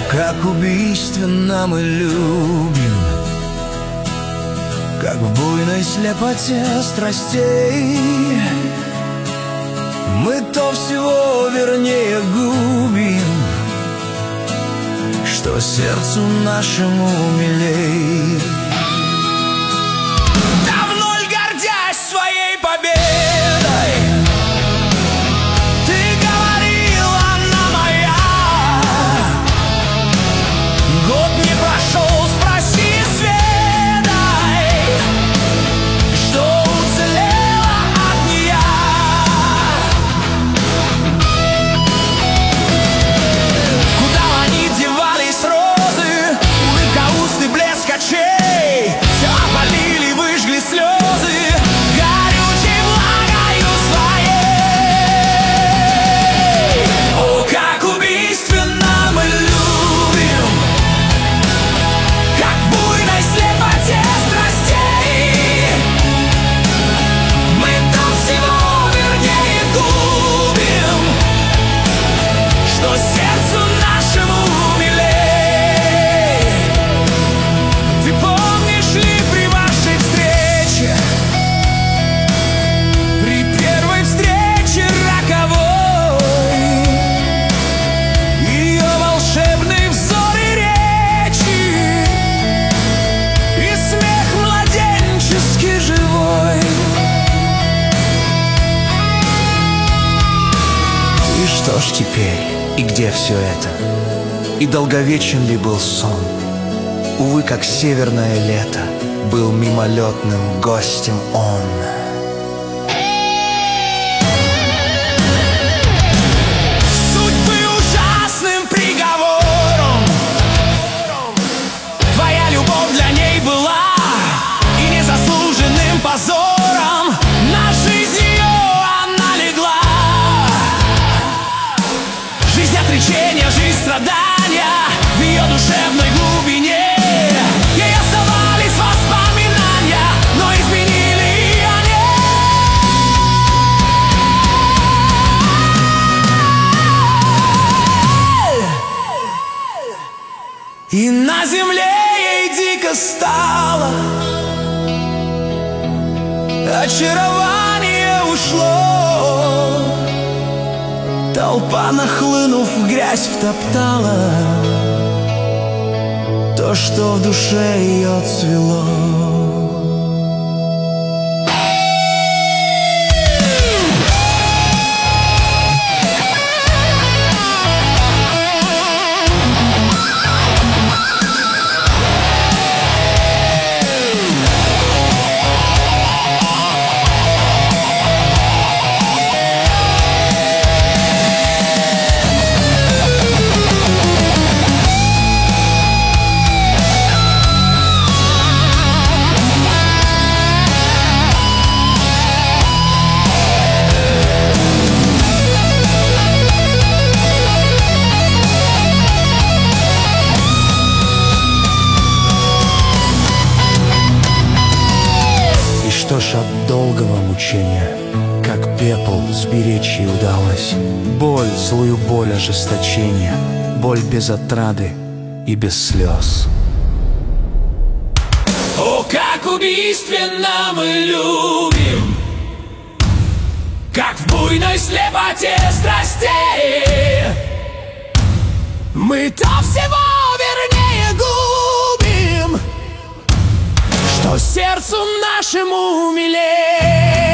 Как убийственно мы любим, как в буйной слепоте страстей. Мы то всего вернее губим, что сердцу нашему милей. Давно ль гордясь своей победой, ты говорила, она моя. Год не прошел, спроси, сведай, что уцелело от нея. Куда они девались, розы, улыбка уст и блеск очей? Все опалили, выжгли слезы горючей влагою своей. О, как убийственно мы любим, как в буйной слепоте страстей. Мы там всего вернее губим, что сердцу нашему милей. Ты помнишь ли при вашей встрече, при первой встрече роковой, ее волшебный взор и речи, и смех младенчески живой? И что ж теперь, и где все это? И долговечен ли был сон? Увы, как северное лето, был мимолетным гостем он. Судьбы ужасным приговором твоя любовь для ней была, и незаслуженным позором на жизнь ее она легла. Жизнь отречения, жизнь страдания в ее душевной глубине. Ей оставались воспоминания, но изменили они. И на земле ей дико стало, очарование ушло. Толпа, нахлынув в грязь, втоптала то, что в душе ее цвело. Что ж, от долгого мучения, как пепел, сберечь ей удалось. Боль, злую боль ожесточения, боль без отрады и без слез. О, как убийственно мы любим, как в буйной слепоте страстей. Мы то всего вернее губим, что сердцу нашему милей.